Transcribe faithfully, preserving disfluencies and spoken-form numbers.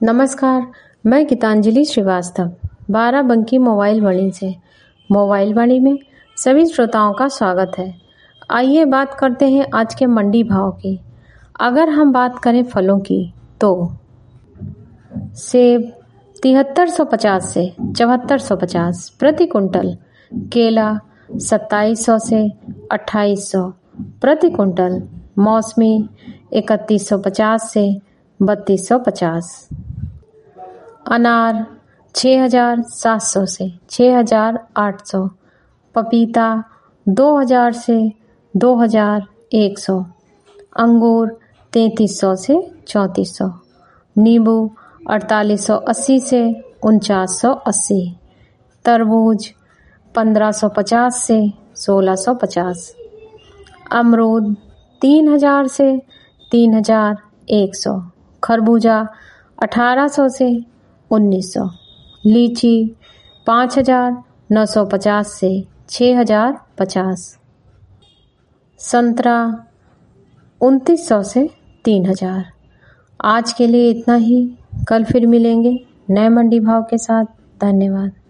नमस्कार, मैं गीतांजलि श्रीवास्तव बाराबंकी मोबाइल वाणी से मोबाइल वाणी में सभी श्रोताओं का स्वागत है। आइए बात करते हैं आज के मंडी भाव की। अगर हम बात करें फलों की तो सेब तिहत्तर सौ पचास से चौहत्तर सौ पचास प्रति कुंटल, केला सत्ताईस सौ से अट्ठाईस सौ प्रति कुंटल, मौसमी इकतीस सौ पचास से बत्तीस सौ पचास, अनार छः हज़ार सात सौ से छः हज़ार आठ सौ, पपीता दो हज़ार से दो हज़ार एक सौ, अंगूर तैंतीस सौ से चौंतीस सौ, नींबू अड़तालीस सौ अस्सी से उनचास सौ अस्सी, तरबूज पंद्रह सौ पचास से सोलह सौ पचास, अमरूद तीन हज़ार से तीन हज़ार एक सौ, खरबूजा अठारह सौ से उन्नीस सौ, लीची पाँच हज़ार नौ सौ पचास से छः हज़ार पचास, संतरा उनतीस सौ से तीन हज़ार। आज के लिए इतना ही। कल फिर मिलेंगे नए मंडी भाव के साथ। धन्यवाद।